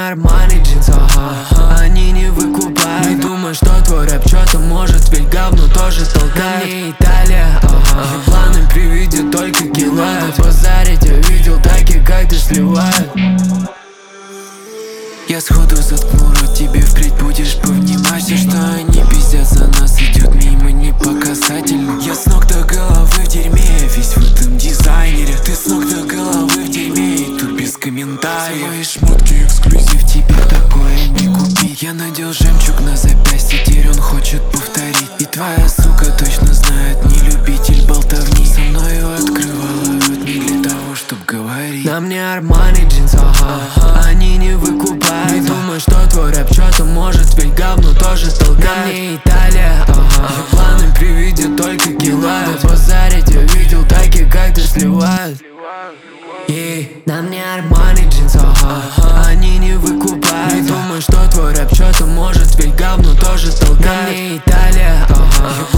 Армани джинс, ага, они не выкупают. Не думай, что твой рэп что-то может, ведь говно тоже толкает. На мне Италия, ага, и планы при виде только кидают. Базарить я видел таких, как ты, сливают. Я сходу заткну рот, тебе впредь будешь повнимать. Все, что они пиздят за нас, идет мимо, не показательно. Я с ног до головы в дерьме, весь в этом дизайнере. Ты с ног до головы в дерьме, и тут без комментариев. Свои шмотки эксклюзив, тебе такое не купить. Я надел жемчуг на запястье, теперь он хочет повторить. И твоя сука точно знает, не любитель болтовни. Со мною открывала рот не для того, чтоб говорить. На мне Армани джинс, ага, они не выкупают. Не думай, что твой рэп что-то может, ведь говно тоже толкает. На мне Италия, ага, и планы при виде только кидают. Базарить я видел таких, как ты, сливают. На мне Армани джинс, ага, они не выкупают. Не думай, что твой рэп что-то может, ведь говно тоже толкает. На мне Италия, ага, и